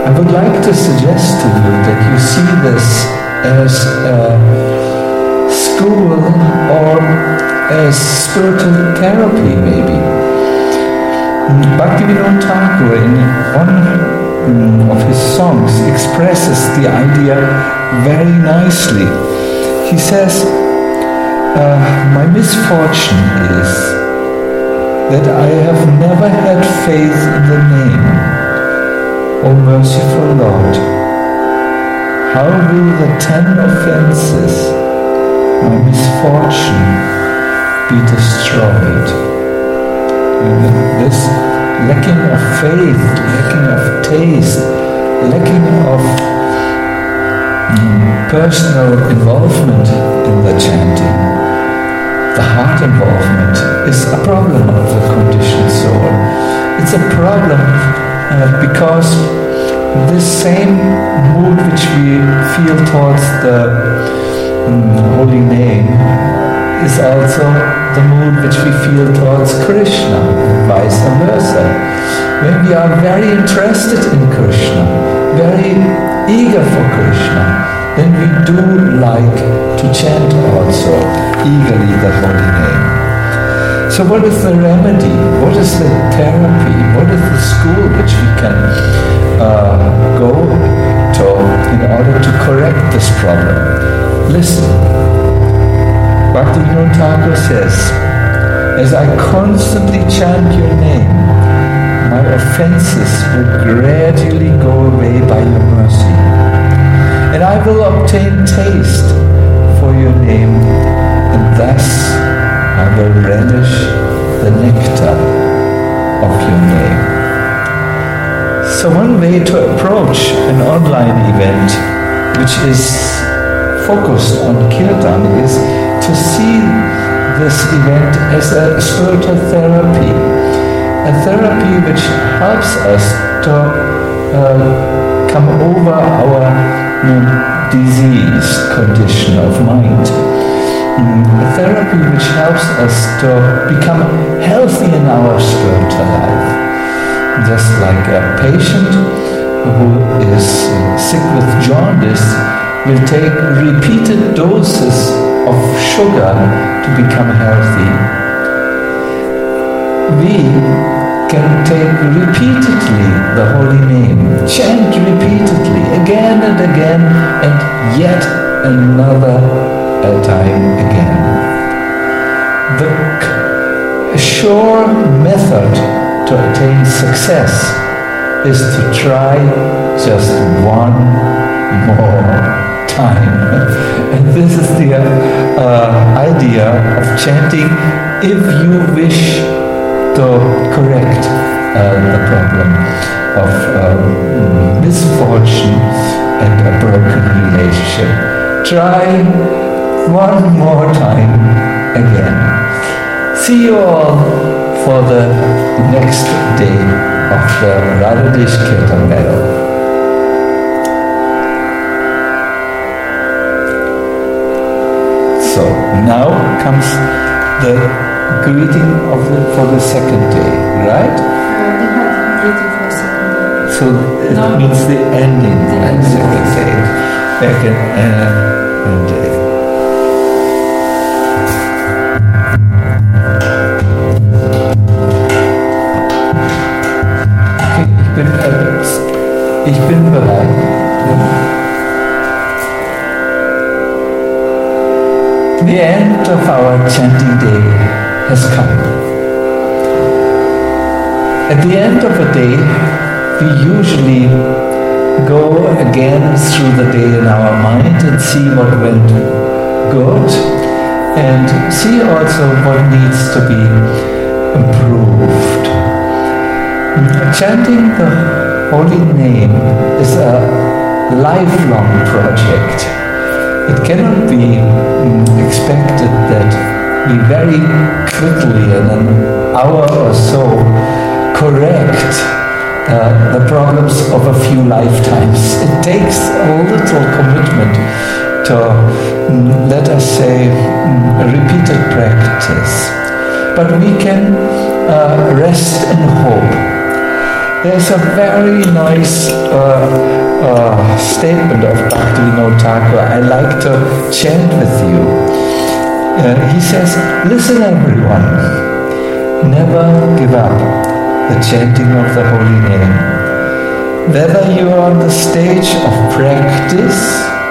I would like to suggest to you that you see this as a school or as spiritual therapy, maybe. Bhaktivinoda Thakur, in one of his songs, expresses the idea very nicely. He says, my misfortune is that I have never had faith in the name, O merciful Lord. How will the 10 offenses, my misfortune, be destroyed? This lacking of faith, lacking of taste, lacking of personal involvement in the chanting, the heart involvement is a problem of the conditioned soul. It's a problem because this same mood which we feel towards the holy name is also the mood which we feel towards Krishna, and vice versa. When we are very interested in Krishna, very eager for Krishna, then we do like to chant also eagerly the holy name. So what is the remedy? What is the therapy? What is the school which we can go to in order to correct this problem? Listen. Bhaktivinoda Thakur says, as I constantly chant your name, my offenses will gradually go away by your mercy. And I will obtain taste for your name, and thus I will relish the nectar of your name. So one way to approach an online event which is focused on Kirtan is to see this event as a spiritual therapy, a therapy which helps us to come over our diseased condition of mind, a therapy which helps us to become healthy in our spiritual life. Just like a patient who is sick with jaundice will take repeated doses of sugar to become healthy. We can take repeatedly the holy name, chant repeatedly, again and again, and yet another time again. The sure method to attain success is to try just one more time. And this is the idea of chanting if you wish to correct the problem of misfortune and a broken relationship. Try one more time again. See you all for the next day of the Radhadesh Kirtan Medal. So now comes the greeting for the second day, right? Greeting for the second day. So it means the ending of the second day. Second day. Okay, ich bin bereit. The end of our chanting day has come. At the end of a day, we usually go again through the day in our mind and see what went good and see also what needs to be improved. Chanting the holy name is a lifelong project. It cannot be expected that we very quickly, in an hour or so, correct the problems of a few lifetimes. It takes a little commitment to, let us say, repeated practice. But we can rest in hope There's a very nice statement of Bhaktivinoda Thakur I like to chant with you. He says, listen everyone, never give up the chanting of the holy name. Whether you are on the stage of practice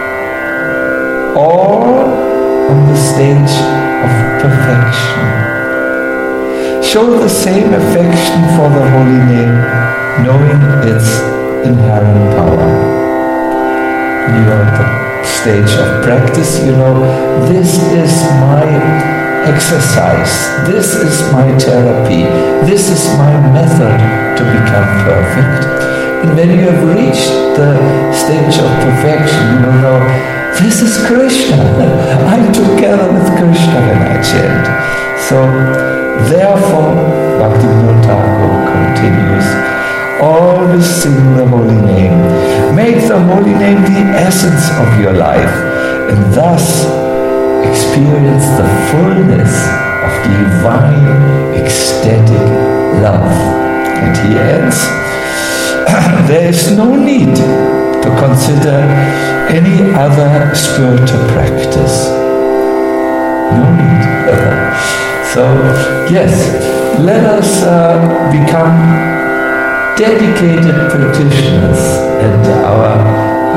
or on the stage of perfection. Show the same affection for the holy name, knowing its inherent power. You are at the stage of practice, you know, this is my exercise, this is my therapy, this is my method to become perfect. And when you have reached the stage of perfection, you will know, this is Krishna. I'm together with Krishna when I chant. So, therefore, Bhaktivinoda Thakur continues, always sing the holy name. Make the holy name the essence of your life, and thus experience the fullness of divine ecstatic love. And he ends, there is no need to consider any other spiritual practice. No need. So, yes, let us become dedicated practitioners, and our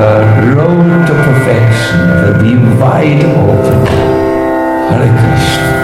road to perfection will be wide open. Hare Krishna.